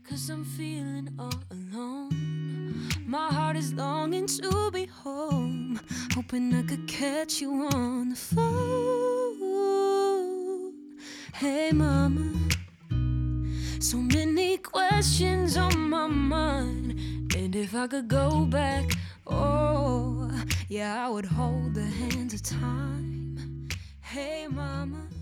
'cause I'm feeling all alone. My heart is longing to be home, hoping I could catch you on the phone. Hey mama, so many questions on my mind, and if I could go back, oh yeah, I would hold the hands of time. Hey mama,